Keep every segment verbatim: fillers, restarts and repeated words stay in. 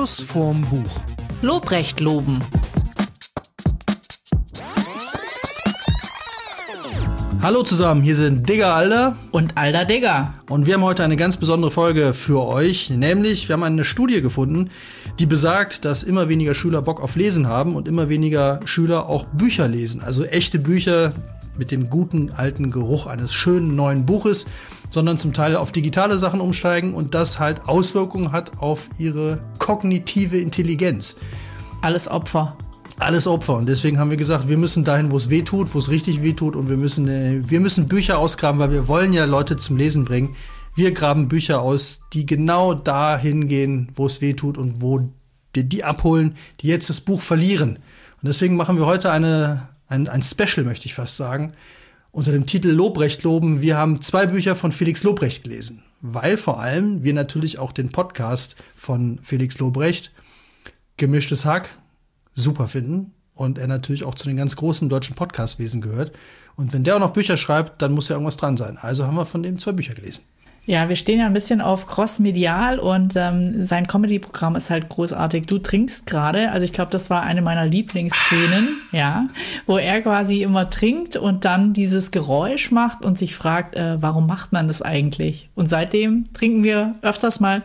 Schuss vorm Buch. Lobrecht loben. Hallo zusammen, hier sind Digger Alder und Alder Digger. Und wir haben heute eine ganz besondere Folge für euch, nämlich wir haben eine Studie gefunden, die besagt, dass immer weniger Schüler Bock auf Lesen haben und immer weniger Schüler auch Bücher lesen. Also echte Bücher mit dem guten alten Geruch eines schönen neuen Buches, sondern zum Teil auf digitale Sachen umsteigen und das halt Auswirkungen hat auf ihre kognitive Intelligenz. Alles Opfer. Alles Opfer. Und deswegen haben wir gesagt, wir müssen dahin, wo es weh tut, wo es richtig weh tut. Und wir müssen, äh, wir müssen Bücher ausgraben, weil wir wollen ja Leute zum Lesen bringen. Wir graben Bücher aus, die genau dahin gehen, wo es weh tut und wo die, die abholen, die jetzt das Buch verlieren. Und deswegen machen wir heute eine, ein, ein Special, möchte ich fast sagen, unter dem Titel Lobrecht loben. Wir haben zwei Bücher von Felix Lobrecht gelesen, weil vor allem wir natürlich auch den Podcast von Felix Lobrecht, Gemischtes Hack, super finden und er natürlich auch zu den ganz großen deutschen Podcastwesen gehört. Und wenn der auch noch Bücher schreibt, dann muss ja irgendwas dran sein. Also haben wir von dem zwei Bücher gelesen. Ja, wir stehen ja ein bisschen auf cross-medial und ähm, sein Comedy-Programm ist halt großartig. Du trinkst gerade, also ich glaube, das war eine meiner Lieblingsszenen, ja, wo er quasi immer trinkt und dann dieses Geräusch macht und sich fragt, äh, warum macht man das eigentlich? Und seitdem trinken wir öfters mal,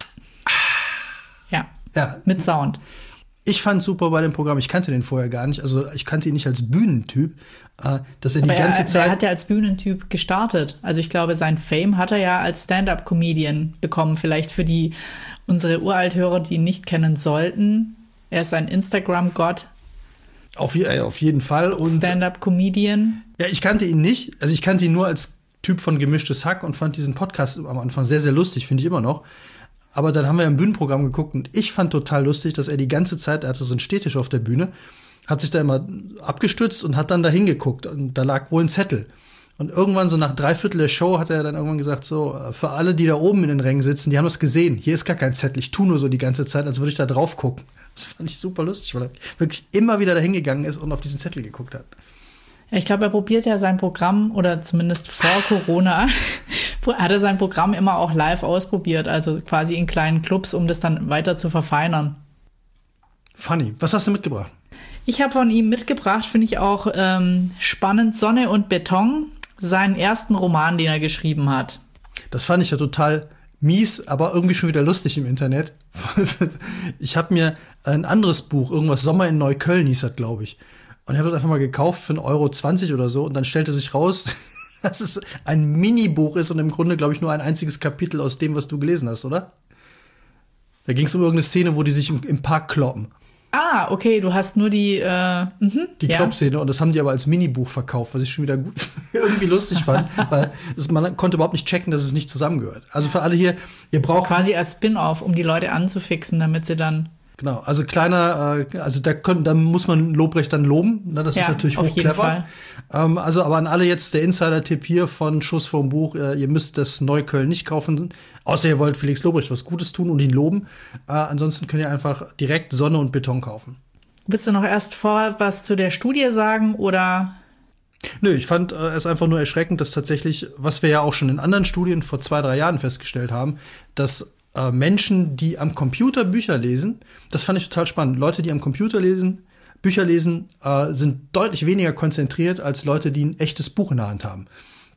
ja, ja. mit Sound. Ich fand super bei dem Programm, ich kannte den vorher gar nicht, also ich kannte ihn nicht als Bühnentyp, äh, dass er die Aber ganze er, Zeit... Er hat ja als Bühnentyp gestartet, also ich glaube, sein Fame hat er ja als Stand-Up-Comedian bekommen, vielleicht für die unsere Uralthörer, die ihn nicht kennen sollten. Er ist ein Instagram-Gott. Auf, äh, auf jeden Fall. Und Stand-Up-Comedian. Ja, ich kannte ihn nicht, also ich kannte ihn nur als Typ von Gemischtes Hack und fand diesen Podcast am Anfang sehr, sehr lustig, finde ich immer noch. Aber dann haben wir im Bühnenprogramm geguckt und ich fand total lustig, dass er die ganze Zeit, er hatte so einen Stehtisch auf der Bühne, hat sich da immer abgestützt und hat dann da hingeguckt und da lag wohl ein Zettel. Und irgendwann so nach drei Viertel der Show hat er dann irgendwann gesagt, so, für alle, die da oben in den Rängen sitzen, die haben das gesehen. Hier ist gar kein Zettel, ich tu nur so die ganze Zeit, als würde ich da drauf gucken. Das fand ich super lustig, weil er wirklich immer wieder da hingegangen ist und auf diesen Zettel geguckt hat. Ich glaube, er probiert ja sein Programm, oder zumindest vor Corona, hat er sein Programm immer auch live ausprobiert, also quasi in kleinen Clubs, um das dann weiter zu verfeinern. Funny. Was hast du mitgebracht? Ich habe von ihm mitgebracht, finde ich auch ähm, spannend, Sonne und Beton, seinen ersten Roman, den er geschrieben hat. Das fand ich ja total mies, aber irgendwie schon wieder lustig im Internet. Ich habe mir ein anderes Buch, irgendwas Sommer in Neukölln hieß das, glaube ich. Und ich habe das einfach mal gekauft für einen Euro zwanzig oder so. Und dann stellte sich raus, dass es ein Minibuch ist und im Grunde, glaube ich, nur ein einziges Kapitel aus dem, was du gelesen hast, oder? Da ging es um irgendeine Szene, wo die sich im, im Park kloppen. Ah, okay, du hast nur die äh, mh, Die ja. Klopp-Szene. Und das haben die aber als Minibuch verkauft, was ich schon wieder gut irgendwie lustig fand. Weil das, man konnte überhaupt nicht checken, dass es nicht zusammengehört. Also für alle hier, ihr braucht... Quasi als Spin-off, um die Leute anzufixen, damit sie dann... Genau, also kleiner, äh, also da, können, da muss man Lobrecht dann loben, ne? Das ja, ist natürlich hochclever. Ähm, also aber an alle jetzt der Insider-Tipp hier von Schuss vorm Buch, äh, ihr müsst das Neukölln nicht kaufen, außer ihr wollt Felix Lobrecht was Gutes tun und ihn loben. Äh, ansonsten könnt ihr einfach direkt Sonne und Beton kaufen. Willst du noch erst vor was zu der Studie sagen, oder? Nö, ich fand äh, es einfach nur erschreckend, dass tatsächlich, was wir ja auch schon in anderen Studien vor zwei, drei Jahren festgestellt haben, dass Menschen, die am Computer Bücher lesen, das fand ich total spannend. Leute, die am Computer lesen, Bücher lesen, äh, sind deutlich weniger konzentriert als Leute, die ein echtes Buch in der Hand haben.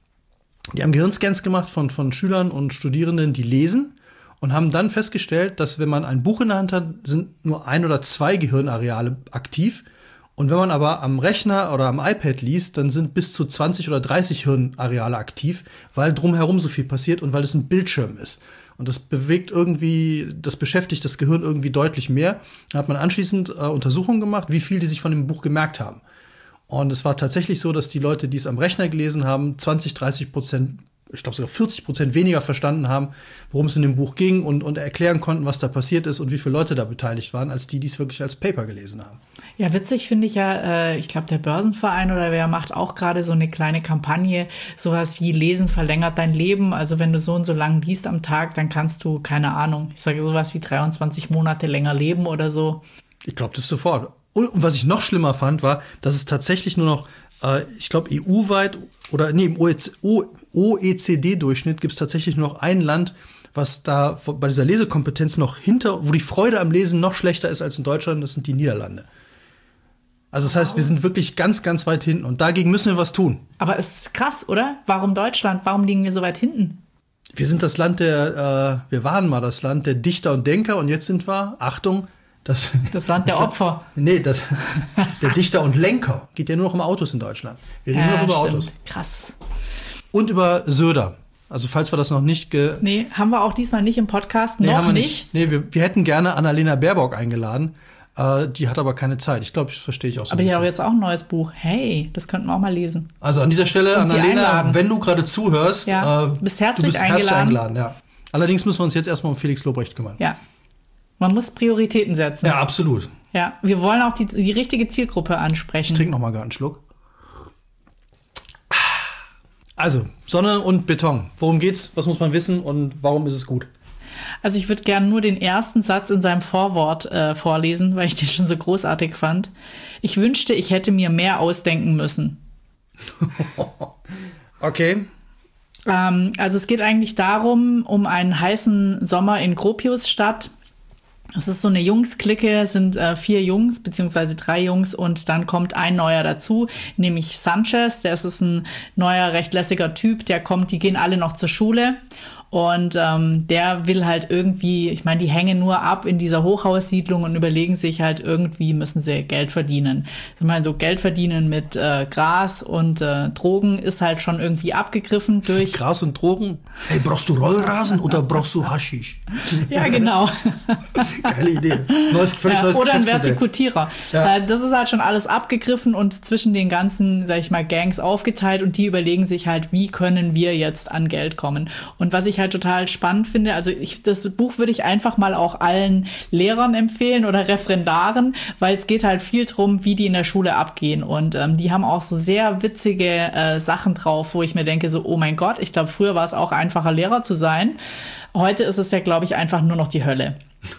Die haben Gehirnscans gemacht von, von Schülern und Studierenden, die lesen und haben dann festgestellt, dass wenn man ein Buch in der Hand hat, sind nur ein oder zwei Gehirnareale aktiv. Und wenn man aber am Rechner oder am iPad liest, dann sind bis zu zwanzig oder dreißig Hirnareale aktiv, weil drumherum so viel passiert und weil es ein Bildschirm ist. Und das bewegt irgendwie, das beschäftigt das Gehirn irgendwie deutlich mehr. Da hat man anschließend äh, Untersuchungen gemacht, wie viel die sich von dem Buch gemerkt haben. Und es war tatsächlich so, dass die Leute, die es am Rechner gelesen haben, zwanzig, dreißig Prozent, ich glaube sogar vierzig Prozent weniger verstanden haben, worum es in dem Buch ging und, und erklären konnten, was da passiert ist und wie viele Leute da beteiligt waren, als die, die es wirklich als Paper gelesen haben. Ja, witzig finde ich ja, äh, ich glaube, der Börsenverein oder wer macht auch gerade so eine kleine Kampagne, sowas wie Lesen verlängert dein Leben. Also wenn du so und so lang liest am Tag, dann kannst du, keine Ahnung, ich sage sowas wie dreiundzwanzig Monate länger leben oder so. Ich glaube das sofort. Und was ich noch schlimmer fand, war, dass es tatsächlich nur noch Äh, ich glaube, E U-weit oder nee, im O E C D-Durchschnitt gibt es tatsächlich nur noch ein Land, was da bei dieser Lesekompetenz noch hinter, wo die Freude am Lesen noch schlechter ist als in Deutschland, das sind die Niederlande. Also das heißt, wir sind wirklich ganz, ganz weit hinten und dagegen müssen wir was tun. Aber es ist krass, oder? Warum Deutschland? Warum liegen wir so weit hinten? Wir sind das Land der, äh, wir waren mal das Land der Dichter und Denker und jetzt sind wir, Achtung, das, das Land der das, Opfer. Nee, das, der Dichter und Lenker. Geht ja nur noch um Autos in Deutschland. Wir reden Ja, nur noch über stimmt. Autos. Krass. Und über Söder. Also falls wir das noch nicht ge... Nee, haben wir auch diesmal nicht im Podcast, Nee, noch haben wir nicht. nicht. Nee, wir, wir hätten gerne Annalena Baerbock eingeladen. Äh, die hat aber keine Zeit. Ich glaube, das verstehe ich auch so Aber ein die hat bisschen. auch jetzt auch ein neues Buch. Hey, das könnten wir auch mal lesen. Also an dieser Stelle, Und sie Annalena, einladen. wenn du gerade zuhörst, Ja, äh, du bist herzlich du bist herzlich eingeladen. eingeladen. Ja. Allerdings müssen wir uns jetzt erstmal um Felix Lobrecht kümmern. Ja. Man muss Prioritäten setzen. Ja, absolut. Ja, wir wollen auch die, die richtige Zielgruppe ansprechen. Ich trinke noch mal gerade einen Schluck. Also, Sonne und Beton. Worum geht's? Was muss man wissen und warum ist es gut? Also ich würde gerne nur den ersten Satz in seinem Vorwort äh, vorlesen, weil ich den schon so großartig fand. Ich wünschte, ich hätte mir mehr ausdenken müssen. Okay. Ähm, also es geht eigentlich darum, um einen heißen Sommer in Gropiusstadt. Es ist so eine Jungs-Clique, sind äh, vier Jungs, beziehungsweise drei Jungs und dann kommt ein neuer dazu, nämlich Sanchez. Der ist, ist ein neuer, recht lässiger Typ, der kommt, die gehen alle noch zur Schule. Und ähm, der will halt irgendwie, ich meine, die hängen nur ab in dieser Hochhaussiedlung und überlegen sich halt, irgendwie müssen sie Geld verdienen. Ich meine, so Geld verdienen mit äh, Gras und äh, Drogen ist halt schon irgendwie abgegriffen durch... Gras und Drogen? Hey, brauchst du Rollrasen oder brauchst du Haschisch? Ja, genau. Geile Idee. Neues, völlig Ja, neues oder ein Geschäftsmodell. Vertikutierer. Ja. Äh, Das ist halt schon alles abgegriffen und zwischen den ganzen, sag ich mal, Gangs aufgeteilt und die überlegen sich halt, wie können wir jetzt an Geld kommen. Und was ich halt total spannend finde, also ich, das Buch würde ich einfach mal auch allen Lehrern empfehlen oder Referendaren, weil es geht halt viel drum, wie die in der Schule abgehen und ähm, die haben auch so sehr witzige äh, Sachen drauf, wo ich mir denke so, oh mein Gott, ich glaube, früher war es auch einfacher, Lehrer zu sein. Heute ist es ja, glaube ich, einfach nur noch die Hölle.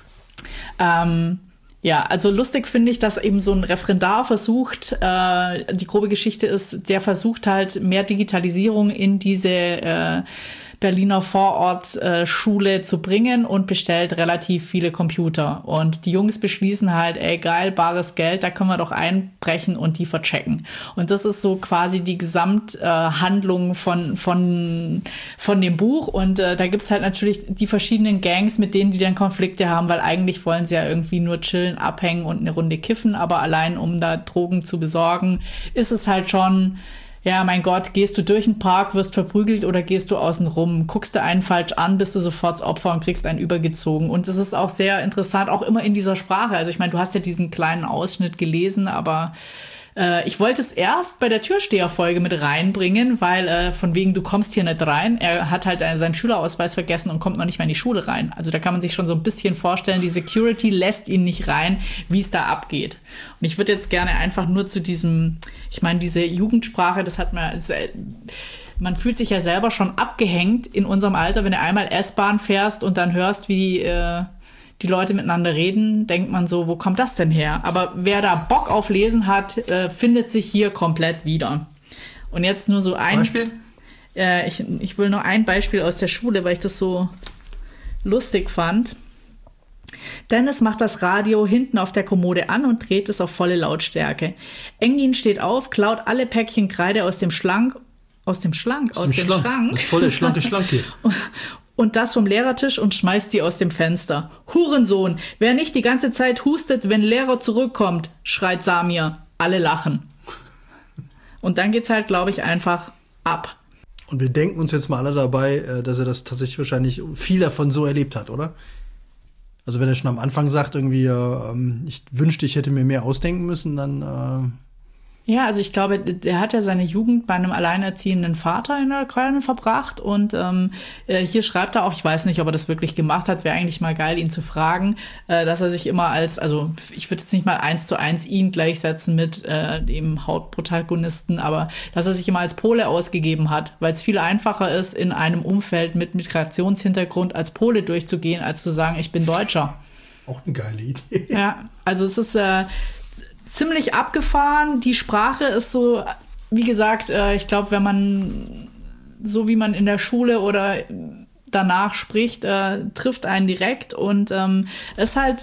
Ähm, ja, also lustig finde ich, dass eben so ein Referendar versucht, äh, die grobe Geschichte ist, der versucht halt mehr Digitalisierung in diese äh, Berliner Vorortschule äh, zu bringen und bestellt relativ viele Computer. Und die Jungs beschließen halt, ey geil, bares Geld, da können wir doch einbrechen und die verchecken. Und das ist so quasi die Gesamthandlung äh, von, von, von dem Buch. Und äh, da gibt's halt natürlich die verschiedenen Gangs, mit denen die dann Konflikte haben, weil eigentlich wollen sie ja irgendwie nur chillen, abhängen und eine Runde kiffen. Aber allein um da Drogen zu besorgen, ist es halt schon... Ja, mein Gott, gehst du durch den Park, wirst verprügelt oder gehst du außen rum? Guckst du einen falsch an, bist du sofort das Opfer und kriegst einen übergezogen. Und das ist auch sehr interessant, auch immer in dieser Sprache. Also ich meine, du hast ja diesen kleinen Ausschnitt gelesen, aber äh, ich wollte es erst bei der Türsteherfolge mit reinbringen, weil äh, von wegen, du kommst hier nicht rein. Er hat halt seinen Schülerausweis vergessen und kommt noch nicht mal in die Schule rein. Also da kann man sich schon so ein bisschen vorstellen, die Security lässt ihn nicht rein, wie es da abgeht. Und ich würde jetzt gerne einfach nur zu diesem, ich meine, diese Jugendsprache, das hat man, man fühlt sich ja selber schon abgehängt in unserem Alter, wenn du einmal S-Bahn fährst und dann hörst, wie äh, die Leute miteinander reden, denkt man so, wo kommt das denn her? Aber wer da Bock auf Lesen hat, äh, findet sich hier komplett wieder. Und jetzt nur so ein Beispiel? Äh, ich, ich will nur ein Beispiel aus der Schule, weil ich das so lustig fand. Dennis macht das Radio hinten auf der Kommode an und dreht es auf volle Lautstärke. Engin steht auf, klaut alle Päckchen Kreide aus dem Schlank, aus dem Schlank, aus, aus dem, dem Schrank. Schrank. Das ist voll der schlanke Schlank hier. Und das vom Lehrertisch und schmeißt sie aus dem Fenster. Hurensohn, wer nicht die ganze Zeit hustet, wenn Lehrer zurückkommt, schreit Samir. Alle lachen. Und dann geht's halt, glaube ich, einfach ab. Und wir denken uns jetzt mal alle dabei, dass er das tatsächlich wahrscheinlich viel davon so erlebt hat, oder? Also wenn er schon am Anfang sagt, irgendwie, äh, ich wünschte, ich hätte mir mehr ausdenken müssen, dann... Äh Ja, also ich glaube, der hat ja seine Jugend bei einem alleinerziehenden Vater in der Köln verbracht und ähm, hier schreibt er auch, ich weiß nicht, ob er das wirklich gemacht hat, wäre eigentlich mal geil, ihn zu fragen, äh, dass er sich immer als, also ich würde jetzt nicht mal eins zu eins ihn gleichsetzen mit äh, dem Hauptprotagonisten, aber dass er sich immer als Pole ausgegeben hat, weil es viel einfacher ist, in einem Umfeld mit Migrationshintergrund als Pole durchzugehen, als zu sagen, ich bin Deutscher. Auch eine geile Idee. Ja, also es ist... Äh, ziemlich abgefahren. Die Sprache ist so wie gesagt, äh, ich glaube, wenn man so wie man in der Schule oder danach spricht, äh, trifft einen direkt und ähm, ist halt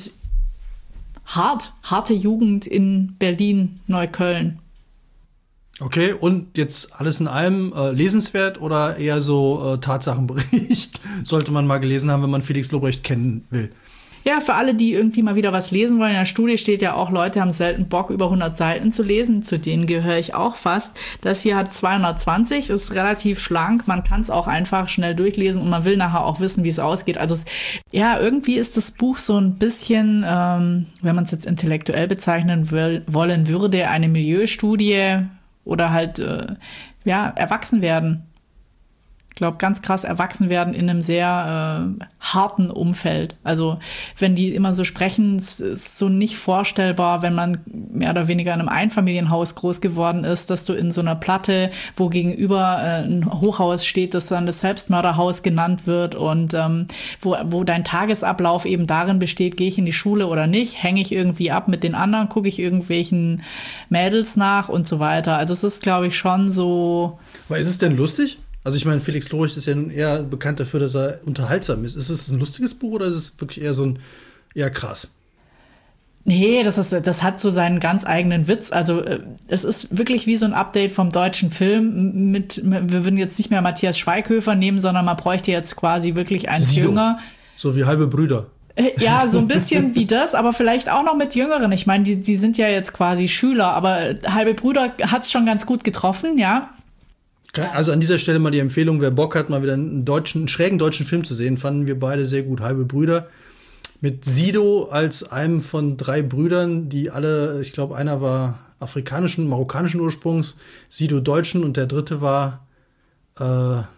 hart, harte Jugend in Berlin, Neukölln. Okay, und jetzt alles in allem äh, lesenswert oder eher so äh, Tatsachenbericht? Sollte man mal gelesen haben, wenn man Felix Lobrecht kennen will. Ja, für alle, die irgendwie mal wieder was lesen wollen. In der Studie steht ja auch, Leute haben selten Bock, über hundert Seiten zu lesen. Zu denen gehöre ich auch fast. Das hier hat zweihundertzwanzig, ist relativ schlank. Man kann es auch einfach schnell durchlesen und man will nachher auch wissen, wie es ausgeht. Also es, ja, irgendwie ist das Buch so ein bisschen, ähm, wenn man es jetzt intellektuell bezeichnen will, wollen würde, eine Milieustudie oder halt, äh, ja, erwachsen werden. Ich glaube, ganz krass erwachsen werden in einem sehr äh, harten Umfeld. Also wenn die immer so sprechen, es ist so nicht vorstellbar, wenn man mehr oder weniger in einem Einfamilienhaus groß geworden ist, dass du in so einer Platte, wo gegenüber äh, ein Hochhaus steht, das dann das Selbstmörderhaus genannt wird und ähm, wo, wo dein Tagesablauf eben darin besteht, gehe ich in die Schule oder nicht, hänge ich irgendwie ab mit den anderen, gucke ich irgendwelchen Mädels nach und so weiter. Also es ist, glaube ich, schon so... Aber ist es denn lustig? Also ich meine, Felix Lobrecht ist ja nun eher bekannt dafür, dass er unterhaltsam ist. Ist es ein lustiges Buch oder ist es wirklich eher so ein, eher krass? Nee, das ist, das hat so seinen ganz eigenen Witz. Also es ist wirklich wie so ein Update vom deutschen Film. Mit, wir würden jetzt nicht mehr Matthias Schweighöfer nehmen, sondern man bräuchte jetzt quasi wirklich einen Sido. Jünger. So wie halbe Brüder. Ja, so ein bisschen wie das, aber vielleicht auch noch mit Jüngeren. Ich meine, die, die sind ja jetzt quasi Schüler, aber halbe Brüder hat's schon ganz gut getroffen, ja. Also an dieser Stelle mal die Empfehlung, wer Bock hat, mal wieder einen deutschen, einen schrägen deutschen Film zu sehen, fanden wir beide sehr gut. Halbe Brüder mit Sido als einem von drei Brüdern, die alle, ich glaube, einer war afrikanischen, marokkanischen Ursprungs, Sido deutschen und der dritte war äh, war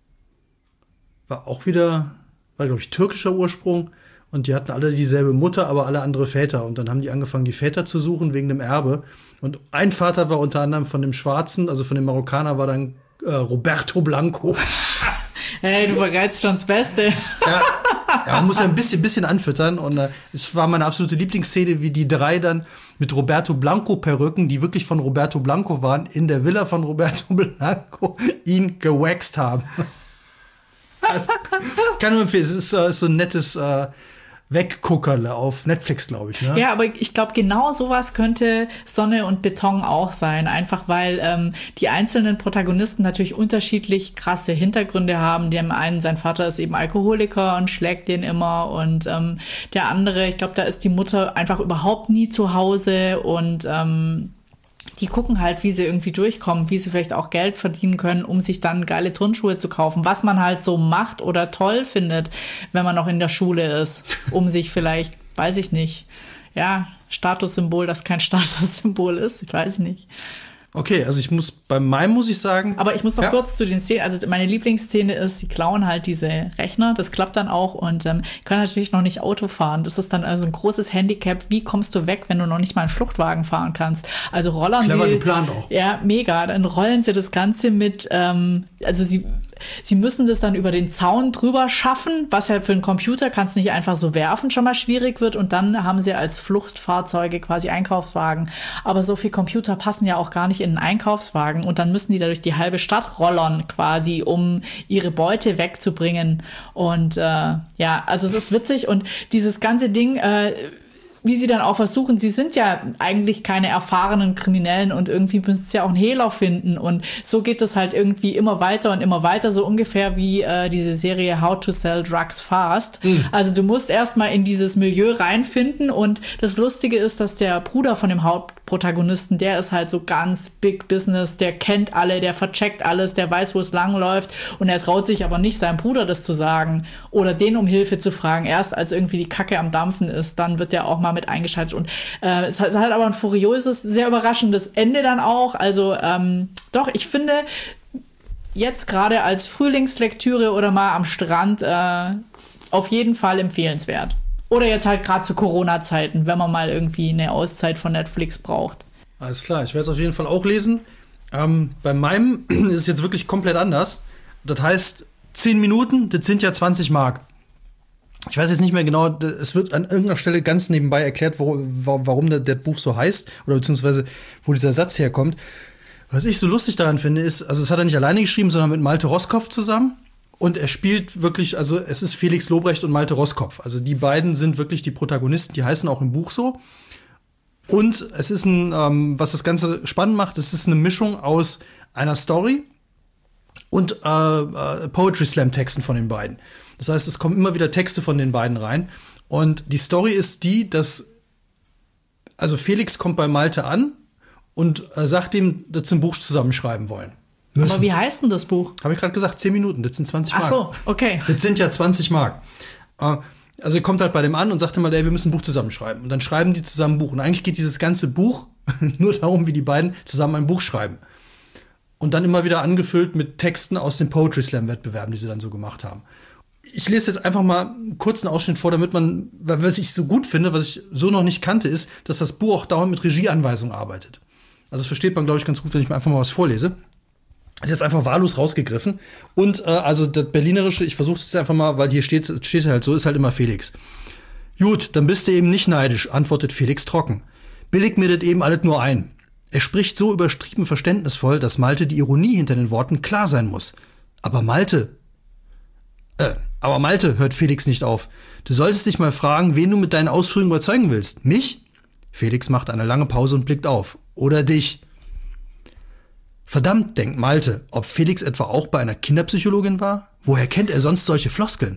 auch wieder, war glaube ich türkischer Ursprung und die hatten alle dieselbe Mutter, aber alle andere Väter und dann haben die angefangen, die Väter zu suchen wegen dem Erbe und ein Vater war unter anderem von dem Schwarzen, also von dem Marokkaner war dann Äh, Roberto Blanco. Hey, du vergeigst schon das Beste. Ja, ja, man muss ja ein bisschen, bisschen anfüttern. Und äh, es war meine absolute Lieblingsszene, wie die drei dann mit Roberto Blanco-Perücken, die wirklich von Roberto Blanco waren, in der Villa von Roberto Blanco ihn gewaxt haben. Also, kann nur empfehlen, es ist, äh, ist so ein nettes äh, Wegguckerle auf Netflix, glaube ich. Ne? Ja, aber ich glaube, genau sowas könnte Sonne und Beton auch sein. Einfach weil ähm, die einzelnen Protagonisten natürlich unterschiedlich krasse Hintergründe haben. Dem einen, sein Vater ist eben Alkoholiker und schlägt den immer. Und ähm, der andere, ich glaube, da ist die Mutter einfach überhaupt nie zu Hause. Und ähm, die gucken halt, wie sie irgendwie durchkommen, wie sie vielleicht auch Geld verdienen können, um sich dann geile Turnschuhe zu kaufen, was man halt so macht oder toll findet, wenn man noch in der Schule ist, um sich vielleicht, weiß ich nicht, ja, Statussymbol, das kein Statussymbol ist, ich weiß nicht. Okay, also ich muss, bei meinem muss ich sagen. Aber ich muss noch ja. kurz zu den Szenen, also meine Lieblingsszene ist, sie klauen halt diese Rechner, das klappt dann auch und ähm, können natürlich noch nicht Auto fahren. Das ist dann also ein großes Handicap. Wie kommst du weg, wenn du noch nicht mal einen Fluchtwagen fahren kannst? Also rollern Clever sie. geplant auch. Ja, mega. Dann rollen sie das Ganze mit, ähm, also sie Sie müssen das dann über den Zaun drüber schaffen, was ja für einen Computer kannst du nicht einfach so werfen, schon mal schwierig wird. Und dann haben sie als Fluchtfahrzeuge quasi Einkaufswagen. Aber so viele Computer passen ja auch gar nicht in einen Einkaufswagen. Und dann müssen die da durch die halbe Stadt rollern quasi, um ihre Beute wegzubringen. Und äh, ja, also es ist witzig. Und dieses ganze Ding... Äh, wie sie dann auch versuchen, sie sind ja eigentlich keine erfahrenen Kriminellen und irgendwie müssen sie ja auch einen Hehler finden und so geht es halt irgendwie immer weiter und immer weiter, so ungefähr wie äh, diese Serie How to Sell Drugs Fast. Mhm. Also du musst erstmal in dieses Milieu reinfinden und das Lustige ist, dass der Bruder von dem Hauptprotagonisten, der ist halt so ganz Big Business, der kennt alle, der vercheckt alles, der weiß, wo es lang läuft und er traut sich aber nicht, seinem Bruder das zu sagen oder den um Hilfe zu fragen. Erst als irgendwie die Kacke am Dampfen ist, dann wird der auch mal mit eingeschaltet und äh, es, hat, es hat aber ein furioses, sehr überraschendes Ende dann auch. Also ähm, doch, ich finde jetzt gerade als Frühlingslektüre oder mal am Strand äh, auf jeden Fall empfehlenswert. Oder jetzt halt gerade zu Corona-Zeiten, wenn man mal irgendwie eine Auszeit von Netflix braucht. Alles klar, ich werde es auf jeden Fall auch lesen. Ähm, bei meinem ist es jetzt wirklich komplett anders. Das heißt, zehn Minuten, das sind ja zwanzig Mark. Ich weiß jetzt nicht mehr genau, es wird an irgendeiner Stelle ganz nebenbei erklärt, wo, warum das Buch so heißt oder beziehungsweise wo dieser Satz herkommt. Was ich so lustig daran finde, ist, also das hat er nicht alleine geschrieben, sondern mit Malte Roskopf zusammen. Und er spielt wirklich, also es ist Felix Lobrecht und Malte Roskopf. Also die beiden sind wirklich die Protagonisten, die heißen auch im Buch so. Und es ist ein, ähm, was das Ganze spannend macht, es ist eine Mischung aus einer Story und äh, äh, Poetry Slam Texten von den beiden. Das heißt, es kommen immer wieder Texte von den beiden rein. Und die Story ist die, dass also Felix kommt bei Malte an und äh, sagt ihm, dass sie ein Buch zusammenschreiben wollen. Müssen. Aber wie heißt denn das Buch? Habe ich gerade gesagt, zehn Minuten, das sind zwanzig Mark. Ach so, okay. Das sind ja zwanzig Mark. Äh, also er kommt halt bei dem an und sagt immer, ey, wir müssen ein Buch zusammenschreiben. Und dann schreiben die zusammen ein Buch. Und eigentlich geht dieses ganze Buch nur darum, wie die beiden zusammen ein Buch schreiben. Und dann immer wieder angefüllt mit Texten aus den Poetry Slam Wettbewerben, die sie dann so gemacht haben. Ich lese jetzt einfach mal einen kurzen Ausschnitt vor, damit man, was ich so gut finde, was ich so noch nicht kannte, ist, dass das Buch auch dauernd mit Regieanweisungen arbeitet. Also das versteht man, glaube ich, ganz gut, wenn ich mir einfach mal was vorlese. Ist jetzt einfach wahllos rausgegriffen. Und äh, also das Berlinerische, ich versuche es jetzt einfach mal, weil hier steht, steht halt so, ist halt immer Felix. Gut, dann bist du eben nicht neidisch, antwortet Felix trocken. Billig mir das eben alles nur ein. Er spricht so übertrieben verständnisvoll, dass Malte die Ironie hinter den Worten klar sein muss. Aber Malte, äh, aber Malte, hört Felix nicht auf. Du solltest dich mal fragen, wen du mit deinen Ausführungen überzeugen willst. Mich? Felix macht eine lange Pause und blickt auf. Oder dich? Verdammt, denkt Malte, ob Felix etwa auch bei einer Kinderpsychologin war? Woher kennt er sonst solche Floskeln?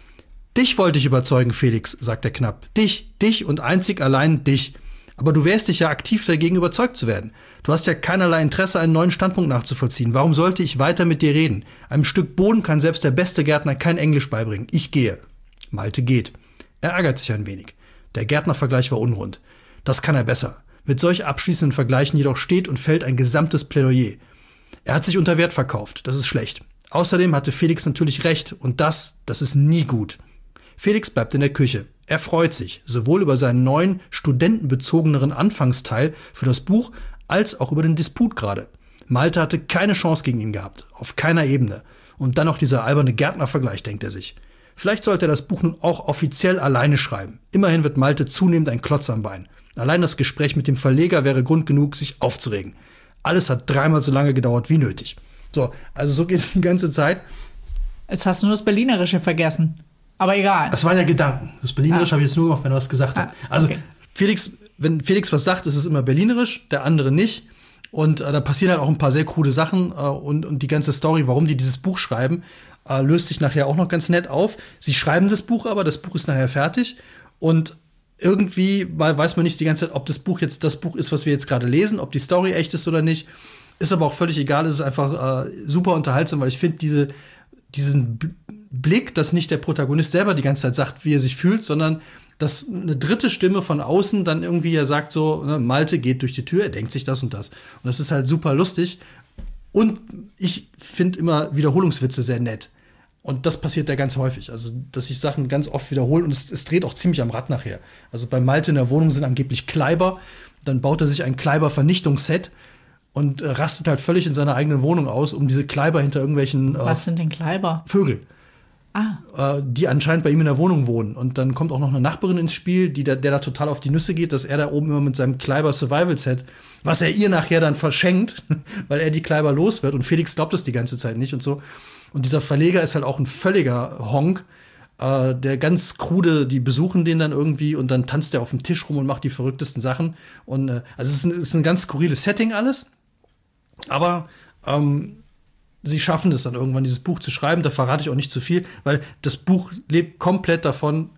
Dich wollte ich überzeugen, Felix, sagt er knapp. Dich, dich und einzig allein dich. Aber du wehrst dich ja aktiv dagegen, überzeugt zu werden. Du hast ja keinerlei Interesse, einen neuen Standpunkt nachzuvollziehen. Warum sollte ich weiter mit dir reden? Einem Stück Boden kann selbst der beste Gärtner kein Englisch beibringen. Ich gehe. Malte geht. Er ärgert sich ein wenig. Der Gärtnervergleich war unrund. Das kann er besser. Mit solch abschließenden Vergleichen jedoch steht und fällt ein gesamtes Plädoyer. Er hat sich unter Wert verkauft. Das ist schlecht. Außerdem hatte Felix natürlich recht. Und das, das ist nie gut. Felix bleibt in der Küche. Er freut sich, sowohl über seinen neuen, studentenbezogeneren Anfangsteil für das Buch, als auch über den Disput gerade. Malte hatte keine Chance gegen ihn gehabt, auf keiner Ebene. Und dann noch dieser alberne Gärtnervergleich, denkt er sich. Vielleicht sollte er das Buch nun auch offiziell alleine schreiben. Immerhin wird Malte zunehmend ein Klotz am Bein. Allein das Gespräch mit dem Verleger wäre Grund genug, sich aufzuregen. Alles hat dreimal so lange gedauert wie nötig. So, also so geht es die ganze Zeit. Jetzt hast du nur das Berlinerische vergessen. Aber egal. Das waren ja Gedanken. Das Berlinerisch ah. habe ich jetzt nur gemacht, wenn er was gesagt hat. Ah, also okay. Felix, wenn Felix was sagt, ist es immer Berlinerisch, der andere nicht. Und äh, da passieren halt auch ein paar sehr krude Sachen. Äh, und, und die ganze Story, warum die dieses Buch schreiben, äh, löst sich nachher auch noch ganz nett auf. Sie schreiben das Buch aber, das Buch ist nachher fertig. Und irgendwie weiß man nicht die ganze Zeit, ob das Buch jetzt das Buch ist, was wir jetzt gerade lesen, ob die Story echt ist oder nicht. Ist aber auch völlig egal. Es ist einfach äh, super unterhaltsam, weil ich finde, diese, diesen B- Blick, dass nicht der Protagonist selber die ganze Zeit sagt, wie er sich fühlt, sondern dass eine dritte Stimme von außen dann irgendwie ja sagt so, ne, Malte geht durch die Tür, er denkt sich das und das. Und das ist halt super lustig. Und ich finde immer Wiederholungswitze sehr nett. Und das passiert ja ganz häufig. Also, dass sich Sachen ganz oft wiederholen und es, es dreht auch ziemlich am Rad nachher. Also bei Malte in der Wohnung sind angeblich Kleiber. Dann baut er sich ein Kleiber-Vernichtungsset und äh, rastet halt völlig in seiner eigenen Wohnung aus, um diese Kleiber hinter irgendwelchen äh, Was sind denn Kleiber? Vögel. Ah. Äh, die anscheinend bei ihm in der Wohnung wohnen. Und dann kommt auch noch eine Nachbarin ins Spiel, die da, der da total auf die Nüsse geht, dass er da oben immer mit seinem Kleiber-Survival-Set, was er ihr nachher dann verschenkt, weil er die Kleiber los wird. Und Felix glaubt das die ganze Zeit nicht und so. Und dieser Verleger ist halt auch ein völliger Honk, äh, der ganz krude, die besuchen den dann irgendwie und dann tanzt er auf dem Tisch rum und macht die verrücktesten Sachen. Und äh, also es ist ein, es ist ein ganz skurriles Setting alles. Aber ähm, sie schaffen es dann irgendwann, dieses Buch zu schreiben. Da verrate ich auch nicht zu viel, weil das Buch lebt komplett davon,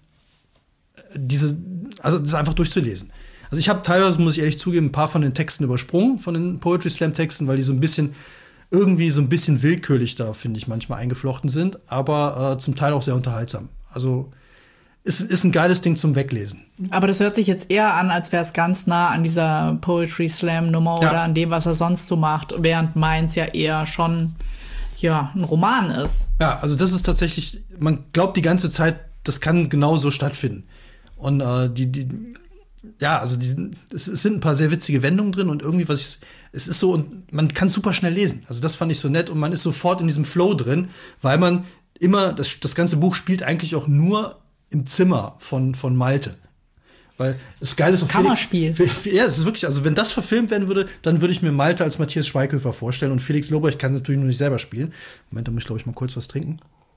diese, also das einfach durchzulesen. Also ich habe teilweise, muss ich ehrlich zugeben, ein paar von den Texten übersprungen, von den Poetry Slam Texten, weil die so ein bisschen irgendwie so ein bisschen willkürlich da, finde ich, manchmal eingeflochten sind, aber äh, zum Teil auch sehr unterhaltsam. Also ist, ist ein geiles Ding zum Weglesen. Aber das hört sich jetzt eher an, als wäre es ganz nah an dieser Poetry Slam Nummer ja. oder an dem, was er sonst so macht, während meins ja eher schon ja, ein Roman ist. Ja, also das ist tatsächlich, man glaubt die ganze Zeit, das kann genau so stattfinden. Und äh, die, die ja, also die, es, es sind ein paar sehr witzige Wendungen drin und irgendwie, was ich, es ist so, und man kann super schnell lesen. Also das fand ich so nett und man ist sofort in diesem Flow drin, weil man immer, das, das ganze Buch spielt eigentlich auch nur im Zimmer von, von Malte. Weil es geil ist auf Kammerspiel. Felix. Ja, es ist wirklich, also wenn das verfilmt werden würde, dann würde ich mir Malte als Matthias Schweighöfer vorstellen und Felix Lobrecht kann natürlich nur nicht selber spielen. Moment, da muss ich, glaube ich, mal kurz was trinken.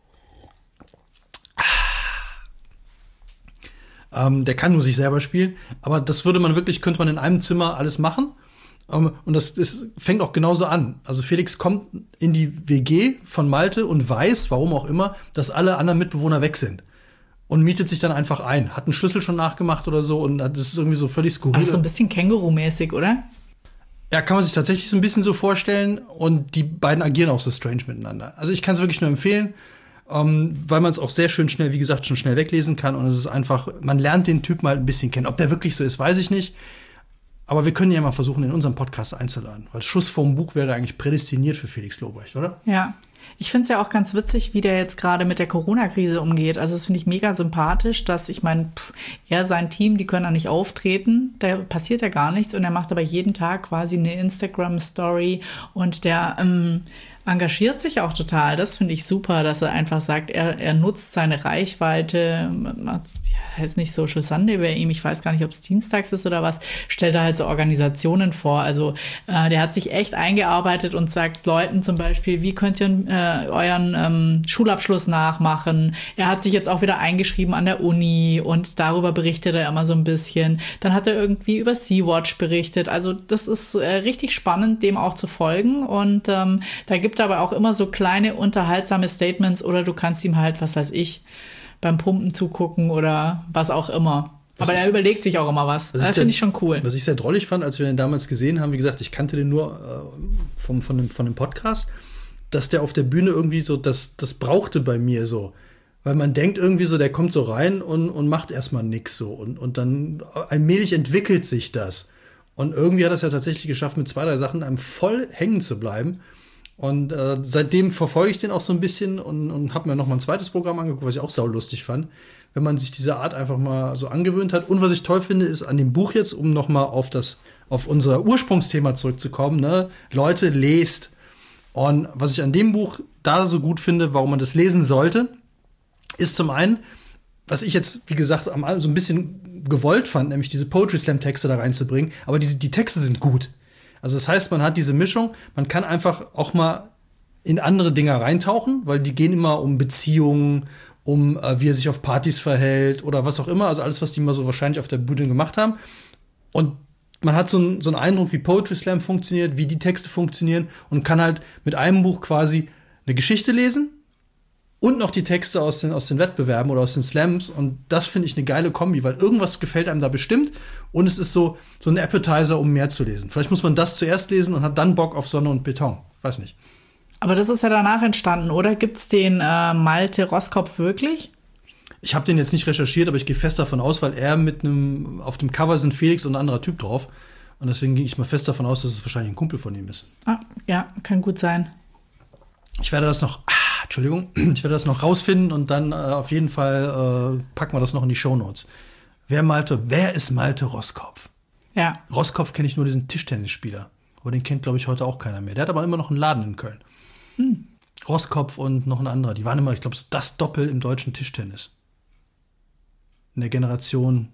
Ähm, der kann nur sich selber spielen, aber das würde man wirklich, könnte man in einem Zimmer alles machen. Um, und das, das fängt auch genauso an. Also Felix kommt in die W G von Malte und weiß, warum auch immer, dass alle anderen Mitbewohner weg sind. Und mietet sich dann einfach ein. Hat einen Schlüssel schon nachgemacht oder so. Und das ist irgendwie so völlig skurril. Also so ein bisschen Känguru-mäßig, oder? Ja, kann man sich tatsächlich so ein bisschen so vorstellen. Und die beiden agieren auch so strange miteinander. Also ich kann es wirklich nur empfehlen, ähm, weil man es auch sehr schön schnell, wie gesagt, schon schnell weglesen kann. Und es ist einfach, man lernt den Typen halt ein bisschen kennen. Ob der wirklich so ist, weiß ich nicht. Aber wir können ja mal versuchen, in unserem Podcast einzuladen. Weil Schuss vorm Buch wäre eigentlich prädestiniert für Felix Lobrecht, oder? Ja. Ich finde es ja auch ganz witzig, wie der jetzt gerade mit der Corona-Krise umgeht. Also das finde ich mega sympathisch, dass, ich meine, er, sein Team, die können da nicht auftreten. Da passiert ja gar nichts. Und er macht aber jeden Tag quasi eine Instagram-Story. Und der ähm, engagiert sich auch total. Das finde ich super, dass er einfach sagt, er, er nutzt seine Reichweite. Heißt nicht Social Sunday bei ihm, ich weiß gar nicht, ob es dienstags ist oder was, stellt er halt so Organisationen vor. Also äh, der hat sich echt eingearbeitet und sagt Leuten zum Beispiel, wie könnt ihr äh, euren ähm, Schulabschluss nachmachen? Er hat sich jetzt auch wieder eingeschrieben an der Uni und darüber berichtet er immer so ein bisschen. Dann hat er irgendwie über Sea-Watch berichtet. Also das ist äh, richtig spannend, dem auch zu folgen. Und ähm, da gibt er aber auch immer so kleine, unterhaltsame Statements oder du kannst ihm halt, was weiß ich, beim Pumpen zugucken oder was auch immer. Was Aber ist, er überlegt sich auch immer was. Das finde ich schon cool. Was ich sehr drollig fand, als wir den damals gesehen haben, wie gesagt, ich kannte den nur äh, vom, von, dem, von dem Podcast, dass der auf der Bühne irgendwie so, das, das brauchte bei mir so. Weil man denkt irgendwie so, der kommt so rein und, und macht erstmal nix so. Und, und dann allmählich entwickelt sich das. Und irgendwie hat er es ja tatsächlich geschafft, mit zwei, drei Sachen einem voll hängen zu bleiben. Und äh, seitdem verfolge ich den auch so ein bisschen und, und habe mir noch mal ein zweites Programm angeguckt, was ich auch saulustig fand, wenn man sich diese Art einfach mal so angewöhnt hat. Und was ich toll finde, ist an dem Buch jetzt, um noch mal auf das, auf unser Ursprungsthema zurückzukommen, ne? Leute, lest. Und was ich an dem Buch da so gut finde, warum man das lesen sollte, ist zum einen, was ich jetzt, wie gesagt, am so ein bisschen gewollt fand, nämlich diese Poetry Slam Texte da reinzubringen. Aber diese, die Texte sind gut. Also das heißt, man hat diese Mischung, man kann einfach auch mal in andere Dinge reintauchen, weil die gehen immer um Beziehungen, um äh, wie er sich auf Partys verhält oder was auch immer, also alles, was die mal so wahrscheinlich auf der Bühne gemacht haben. Und man hat so, ein, so einen Eindruck, wie Poetry Slam funktioniert, wie die Texte funktionieren und kann halt mit einem Buch quasi eine Geschichte lesen und noch die Texte aus den, aus den Wettbewerben oder aus den Slams. Und das finde ich eine geile Kombi, weil irgendwas gefällt einem da bestimmt. Und es ist so, so ein Appetizer, um mehr zu lesen. Vielleicht muss man das zuerst lesen und hat dann Bock auf Sonne und Beton. Weiß nicht. Aber das ist ja danach entstanden, oder? Gibt es den äh, Malte Roskopf wirklich? Ich habe den jetzt nicht recherchiert, aber ich gehe fest davon aus, weil er mit einem, auf dem Cover sind Felix und ein anderer Typ drauf. Und deswegen gehe ich mal fest davon aus, dass es wahrscheinlich ein Kumpel von ihm ist. Ah, ja, kann gut sein. Ich werde das noch, ah, Entschuldigung, ich werde das noch rausfinden und dann äh, auf jeden Fall äh, packen wir das noch in die Shownotes. Wer Malte, wer ist Malte Roskopf? Ja. Roskopf kenne ich nur, diesen Tischtennisspieler. Aber den kennt, glaube ich, heute auch keiner mehr. Der hat aber immer noch einen Laden in Köln. Hm. Roskopf und noch ein anderer. Die waren immer, ich glaube, das Doppel im deutschen Tischtennis. In der Generation,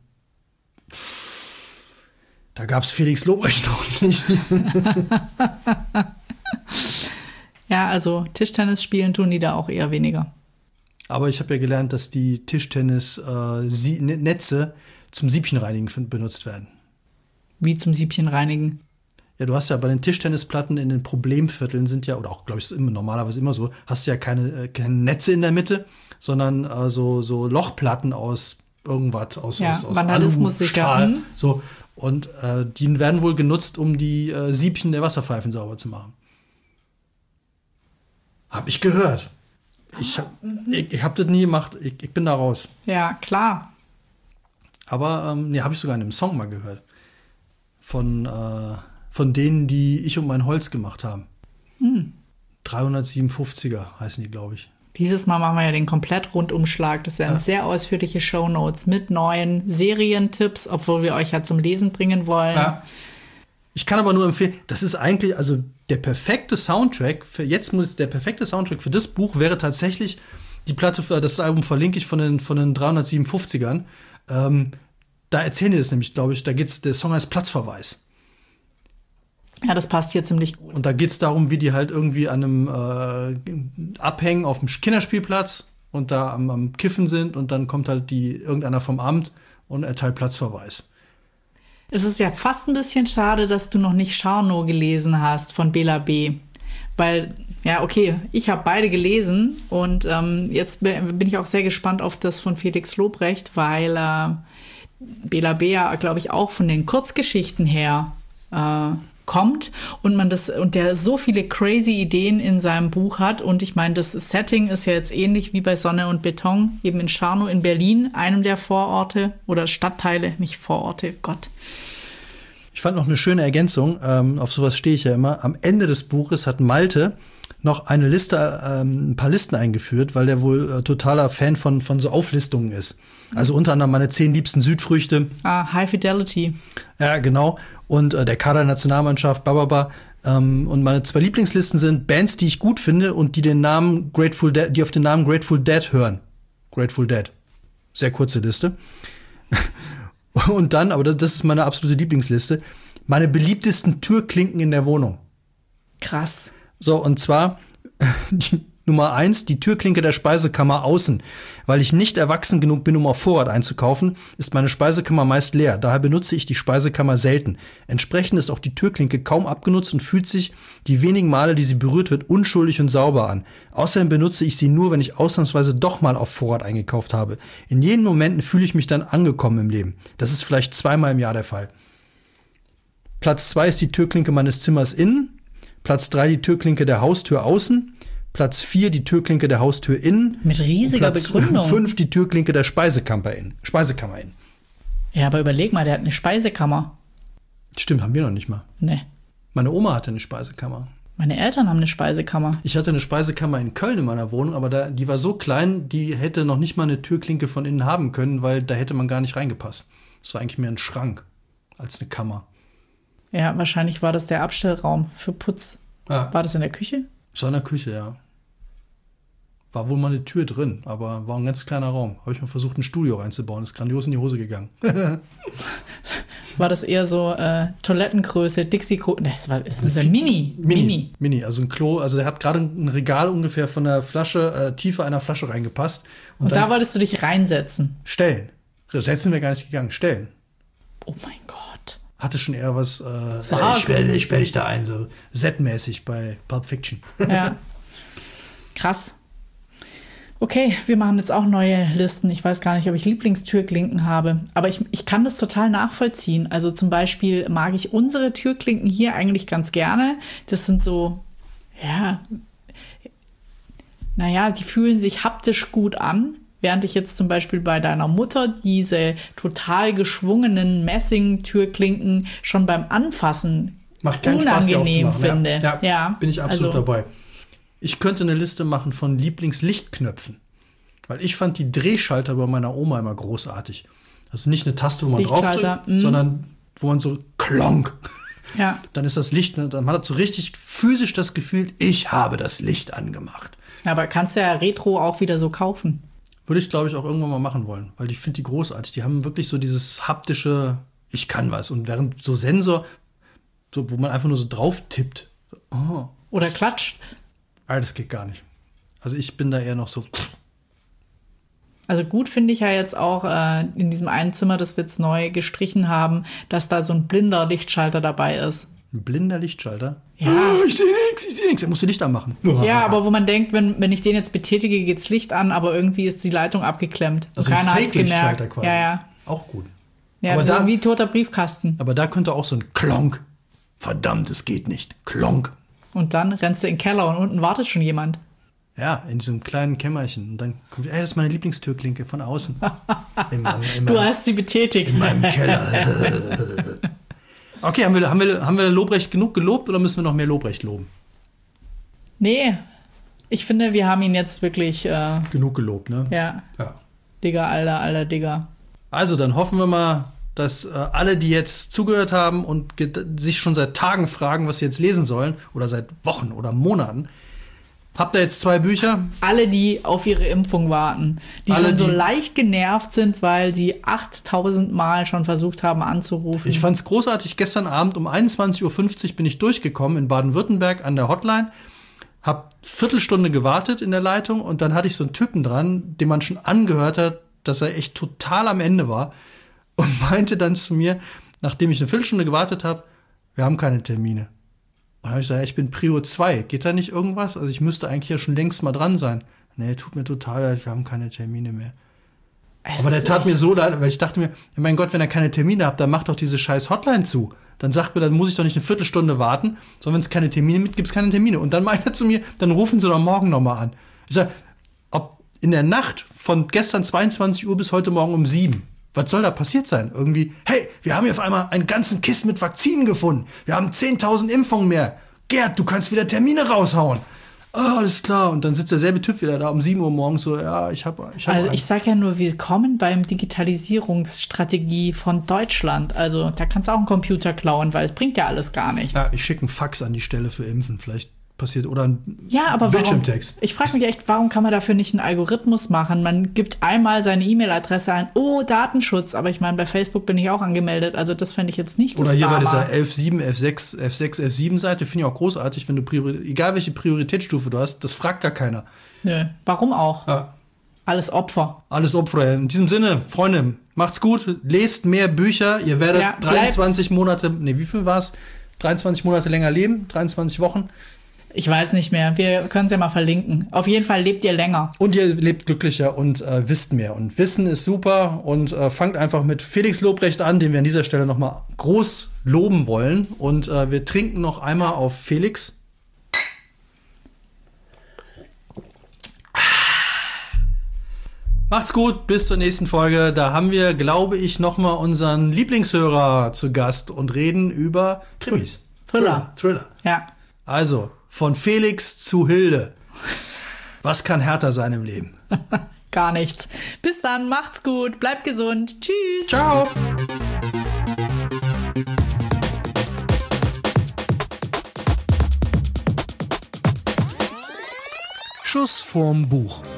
pff, da gab es Felix Lobrecht noch nicht. Ja, also Tischtennis spielen tun die da auch eher weniger. Aber ich habe ja gelernt, dass die Tischtennis-Netze zum Siebchenreinigen benutzt werden. Wie zum Siebchenreinigen? Ja, du hast ja bei den Tischtennisplatten in den Problemvierteln sind ja, oder auch, glaube ich, ist immer, normalerweise immer so, hast du ja keine, keine Netze in der Mitte, sondern äh, so, so Lochplatten aus irgendwas, aus, ja, aus, aus Vandalismus Alu, sicher. Stahl. Hm. So, und äh, die werden wohl genutzt, um die äh, Siebchen der Wasserpfeifen sauber zu machen. Hab ich gehört. Ich hab, ich, ich hab das nie gemacht. Ich, ich bin da raus. Ja, klar. Aber, ähm, nee, habe ich sogar in einem Song mal gehört. Von, äh, von denen, die Ich und mein Holz gemacht haben. Hm. dreihundertsiebenundfünfziger heißen die, glaube ich. Dieses Mal machen wir ja den Komplett-Rundumschlag. Das sind ja. sehr ausführliche Shownotes mit neuen Serientipps, obwohl wir euch ja zum Lesen bringen wollen. Ja. Ich kann aber nur empfehlen, das ist eigentlich, also der perfekte Soundtrack, für jetzt muss der perfekte Soundtrack für das Buch wäre tatsächlich die Platte, das Album verlinke ich von den, von den dreihundertsiebenundfünfzigern. Ähm, Da erzählen die das nämlich, glaube ich, da geht's, der Song heißt Platzverweis. Ja, das passt hier ziemlich gut. Und da geht's darum, wie die halt irgendwie an einem äh, abhängen auf dem Kinderspielplatz und da am, am Kiffen sind und dann kommt halt die irgendeiner vom Amt und erteilt Platzverweis. Es ist ja fast ein bisschen schade, dass du noch nicht Scharnow gelesen hast von Bela B. Weil, ja, okay, ich habe beide gelesen und ähm, jetzt bin ich auch sehr gespannt auf das von Felix Lobrecht, weil äh, Bela B ja, glaube ich, auch von den Kurzgeschichten her äh, kommt und man das und der so viele crazy Ideen in seinem Buch hat und ich meine, das Setting ist ja jetzt ähnlich wie bei Sonne und Beton, eben in Scharnow in Berlin, einem der Vororte oder Stadtteile, nicht Vororte, Gott. Ich fand noch eine schöne Ergänzung, ähm, auf sowas stehe ich ja immer. Am Ende des Buches hat Malte noch eine Liste, ähm, ein paar Listen eingeführt, weil der wohl äh, totaler Fan von, von so Auflistungen ist. Also unter anderem meine zehn liebsten Südfrüchte. Ah, High Fidelity. Ja, genau. Und äh, der Kader der Nationalmannschaft, bababa. Ähm, und meine zwei Lieblingslisten sind Bands, die ich gut finde und die den Namen Grateful Dead, die auf den Namen Grateful Dead hören. Grateful Dead. Sehr kurze Liste. Und dann, aber das, das ist meine absolute Lieblingsliste, meine beliebtesten Türklinken in der Wohnung. Krass. So, und zwar Nummer eins, die Türklinke der Speisekammer außen. Weil ich nicht erwachsen genug bin, um auf Vorrat einzukaufen, ist meine Speisekammer meist leer. Daher benutze ich die Speisekammer selten. Entsprechend ist auch die Türklinke kaum abgenutzt und fühlt sich die wenigen Male, die sie berührt wird, unschuldig und sauber an. Außerdem benutze ich sie nur, wenn ich ausnahmsweise doch mal auf Vorrat eingekauft habe. In jenen Momenten fühle ich mich dann angekommen im Leben. Das ist vielleicht zweimal im Jahr der Fall. Platz zwei ist die Türklinke meines Zimmers innen. Platz drei die Türklinke der Haustür außen. Platz vier die Türklinke der Haustür innen. Mit riesiger Platz Begründung. fünf die Türklinke der Speisekammer innen. Speisekammer innen. Ja, aber überleg mal, der hat eine Speisekammer. Stimmt, haben wir noch nicht mal. Nee. Meine Oma hatte eine Speisekammer. Meine Eltern haben eine Speisekammer. Ich hatte eine Speisekammer in Köln in meiner Wohnung, aber da, die war so klein, die hätte noch nicht mal eine Türklinke von innen haben können, weil da hätte man gar nicht reingepasst. Das war eigentlich mehr ein Schrank als eine Kammer. Ja, wahrscheinlich war das der Abstellraum für Putz. Ja. War das in der Küche? Das war in der Küche, ja. War wohl mal eine Tür drin, aber war ein ganz kleiner Raum. Habe ich mal versucht, ein Studio reinzubauen. Ist grandios in die Hose gegangen. War das eher so äh, Toilettengröße, Dixie-Größe? Das war ist das ein Mini. Mini. Mini. Mini, also ein Klo. Also der hat gerade ein Regal ungefähr von der Flasche, äh, Tiefe einer Flasche reingepasst. Und, Und dann da wolltest du dich reinsetzen? Stellen. Setzen wir gar nicht gegangen. Stellen. Oh mein Gott. Hatte schon eher was, äh, Sarg. ich sperre ich sperr dich da ein, so Z-mäßig bei Pulp Fiction. Ja. Krass. Okay, wir machen jetzt auch neue Listen. Ich weiß gar nicht, ob ich Lieblingstürklinken habe, aber ich, ich kann das total nachvollziehen. Also zum Beispiel mag ich unsere Türklinken hier eigentlich ganz gerne. Das sind so, ja, naja, die fühlen sich haptisch gut an. Während ich jetzt zum Beispiel bei deiner Mutter diese total geschwungenen Messing-Türklinken schon beim Anfassen Macht keinen Spaß, die unangenehm aufzumachen. finde. Ja, ja, Ja, bin ich absolut also, dabei. Ich könnte eine Liste machen von Lieblingslichtknöpfen. Weil ich fand die Drehschalter bei meiner Oma immer großartig. Das ist nicht eine Taste, wo man draufdrückt, mm. sondern wo man so klonk. Ja. Dann ist das Licht, dann hat man so richtig physisch das Gefühl, ich habe das Licht angemacht. Aber kannst ja Retro auch wieder so kaufen. Würde ich, glaube ich, auch irgendwann mal machen wollen. Weil ich finde die großartig. Die haben wirklich so dieses haptische, ich kann was. Und während so Sensor, so, wo man einfach nur so drauf tippt. Oh, Oder klatscht. Ah, das geht gar nicht. Also ich bin da eher noch so. Also gut finde ich ja jetzt auch äh, in diesem einen Zimmer, das wir jetzt neu gestrichen haben, dass da so ein blinder Lichtschalter dabei ist. Ein blinder Lichtschalter? Ja. Oh, ich sehe nichts, ich sehe nichts. Er muss Licht anmachen. Ja, aber wo man denkt, wenn, wenn ich den jetzt betätige, geht's Licht an, aber irgendwie ist die Leitung abgeklemmt. Und Also ein keiner hat's Fake-Lichtschalter gemerkt. quasi. Ja, ja. Auch gut. Ja, aber so da, wie toter Briefkasten. aber da könnte auch so ein Klonk. Verdammt, es geht nicht. Klonk. Und dann rennst du in den Keller und unten wartet schon jemand. Ja, in diesem kleinen Kämmerchen. Und dann kommt, ey, das ist meine Lieblingstürklinke von außen. In meinem, in Du meinem, hast sie betätigt. in meinem Keller. Okay, haben wir, haben, wir, haben wir Lobrecht genug gelobt oder müssen wir noch mehr Lobrecht loben? Nee, ich finde, wir haben ihn jetzt wirklich, äh, Genug gelobt, ne? ja, Ja. Digga, Alter, Alter, Digga. Also, dann hoffen wir mal, dass äh, alle, die jetzt zugehört haben und ge- sich schon seit Tagen fragen, was sie jetzt lesen sollen, oder seit Wochen oder Monaten, Habt ihr jetzt zwei Bücher? Alle, die auf ihre Impfung warten, die Alle, schon so die- leicht genervt sind, weil sie achttausend Mal schon versucht haben anzurufen. Ich fand's großartig. Gestern Abend um einundzwanzig Uhr fünfzig bin ich durchgekommen in Baden-Württemberg an der Hotline. Hab Viertelstunde gewartet in der Leitung und dann hatte ich so einen Typen dran, dem man schon angehört hat, dass er echt total am Ende war und meinte dann zu mir, nachdem ich eine Viertelstunde gewartet habe, wir haben keine Termine. Und dann habe ich gesagt, ja, ich bin Prio zwei. Geht da nicht irgendwas? Also ich müsste eigentlich ja schon längst mal dran sein. Nee, tut mir total leid, wir haben keine Termine mehr. Es Aber der ist tat echt- mir so leid, weil ich dachte mir, ja, mein Gott, wenn er keine Termine hat, dann macht doch diese scheiß Hotline zu. Dann sagt mir, dann muss ich doch nicht eine Viertelstunde warten, sondern wenn es keine Termine gibt, gibt es keine Termine. Und dann meint er zu mir, dann rufen Sie doch morgen nochmal an. Ich sage, ob in der Nacht von gestern zweiundzwanzig Uhr bis heute Morgen um sieben, was soll da passiert sein? Irgendwie, hey, wir haben hier auf einmal einen ganzen Kisten mit Vakzinen gefunden. Wir haben zehntausend Impfungen mehr. Gerd, du kannst wieder Termine raushauen. Oh, alles klar. Und dann sitzt derselbe Typ wieder da um sieben Uhr morgens so, ja, ich habe ich hab Also einen. ich sage ja nur, willkommen beim Digitalisierungsstrategie von Deutschland. Also da kannst du auch einen Computer klauen, weil es bringt ja alles gar nichts. Ja, ich schicke einen Fax an die Stelle für Impfen. Vielleicht passiert. Oder ein Ja, aber warum? Bildschirmtext. Ich frage mich echt, warum kann man dafür nicht einen Algorithmus machen? Man gibt einmal seine E-Mail-Adresse ein, oh, Datenschutz. Aber ich meine, bei Facebook bin ich auch angemeldet. Also das fände ich jetzt nicht das Oder hier bei Drama. dieser elf Punkt sieben, elf Punkt sechs, elf Punkt sechs, elf Punkt sieben Seite finde ich auch großartig, wenn du Priori- egal welche Prioritätsstufe du hast, das fragt gar keiner. Nö, warum auch? Ja. Alles Opfer. Alles Opfer. In diesem Sinne, Freunde, macht's gut, lest mehr Bücher, ihr werdet Ja, bleib- dreiundzwanzig Monate, nee, wie viel war's? dreiundzwanzig Monate länger leben, dreiundzwanzig Wochen. Ich weiß nicht mehr. Wir können es ja mal verlinken. Auf jeden Fall lebt ihr länger. Und ihr lebt glücklicher und äh, wisst mehr. Und Wissen ist super. Und äh, fangt einfach mit Felix Lobrecht an, den wir an dieser Stelle noch mal groß loben wollen. Und äh, wir trinken noch einmal auf Felix. Macht's gut, bis zur nächsten Folge. Da haben wir, glaube ich, noch mal unseren Lieblingshörer zu Gast und reden über Krimis. Thriller. Thriller. Ja. Also, von Felix zu Hilde. Was kann härter sein im Leben? Gar nichts. Bis dann, macht's gut, bleibt gesund. Tschüss. Ciao. Schuss vorm Buch.